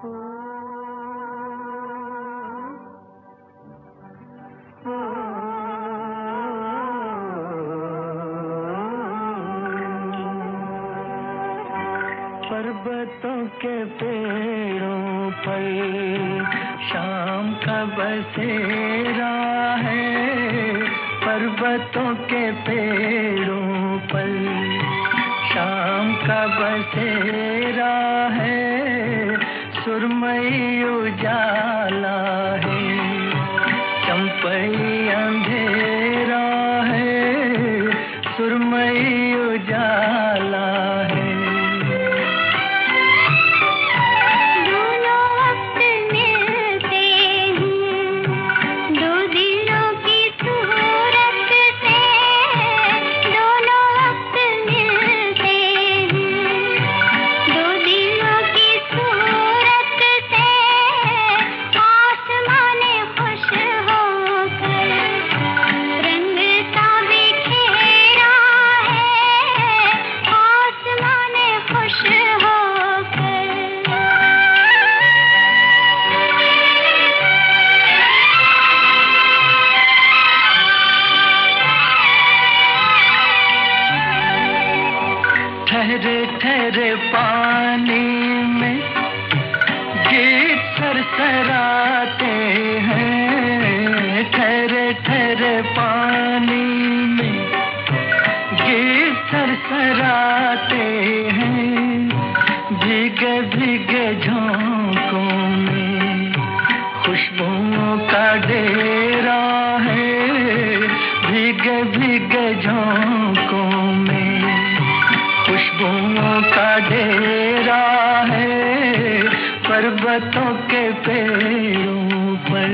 पर्वतों के पेड़ों पर शाम का बसेरा है। पर्वतों के पेड़ों पर शाम का बसेरा है। सुरमई उजाला है, चंपई अंधेरा है। सुरमई उजाला है। ठहरे ठहरे पानी में गीत सरसराते हैं। ठहरे ठहरे पानी में गीत सरसराते हैं। भीगे भीगे झोंकों में खुशबुओं का डेरा है। भीगे भीगे झोंकों में खुशबुओं का डेरा है। पर्वतों के पेड़ों पर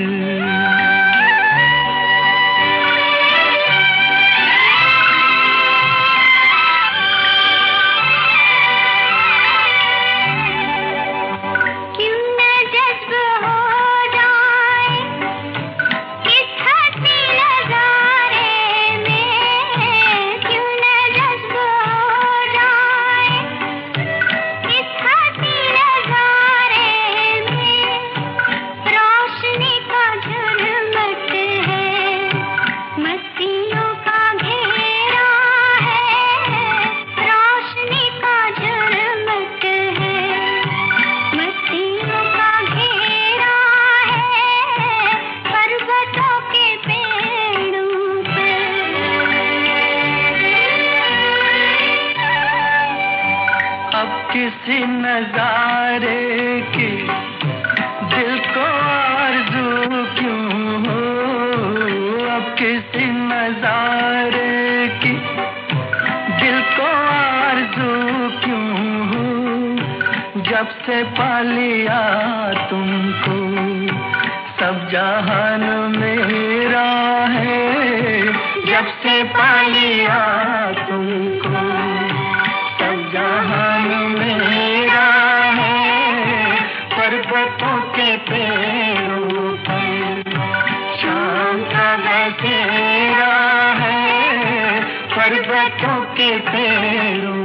किसी नजारे की दिल को आरज़ू क्यों हो। अब किसी नजारे की दिल को आरज़ू क्यों हो। जब से पा लिया तुमको सब जहान मेरा है। जब से पा लिया तुमको सब जहान मेरा है। पर्वतों के पेड़ों पर शाम का बसेरा है। पर्वतों के पेड़ों